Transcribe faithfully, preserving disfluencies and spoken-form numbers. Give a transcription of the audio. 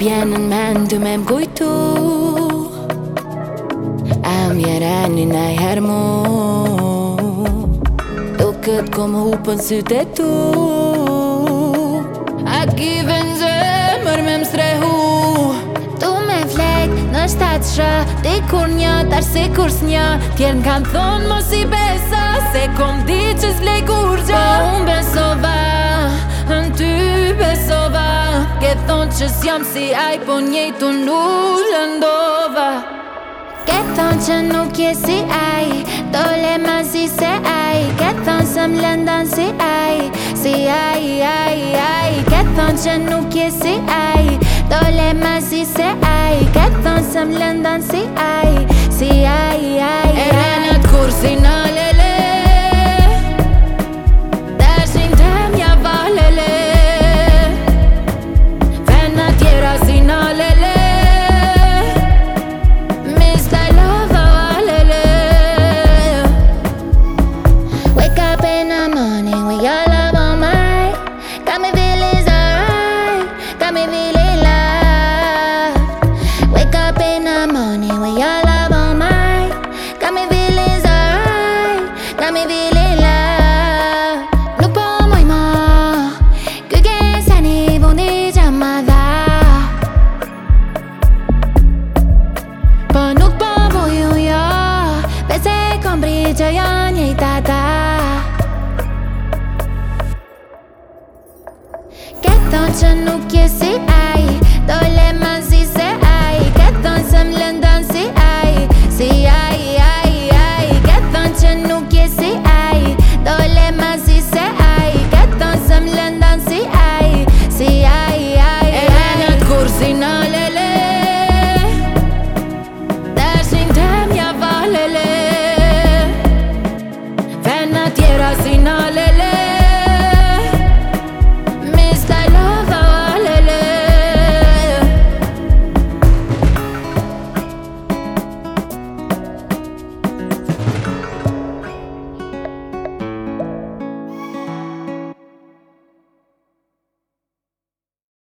bjen në men ty me m'kujtu A mjereni najher mu Do këtë kom hupën sytë e tu A kive në zemër me m'strehu Tu me flek në shtatë shë Ti kur një tash si kur s'një Tjerë m'kan thonë mos i besa Se kom di që s'vlej kur gjë Po unë besova Në ty besova Ke thonë që s'jam si aj Po njejtu nuk lëndova Ke thonë që nuk je si aj Dole ma si se aj Ke thonë se m'lëndan si aj Si aj, aj, aj Ke thonë që nuk je si aj Dole ma si se aj Ke thonë se m'lëndan si aj Si aj, aj, aj E renët kur si në lele Dashin tem ja valele Vena tjera si në lele Që janë njëjtë ata Ke thonë që nuk je si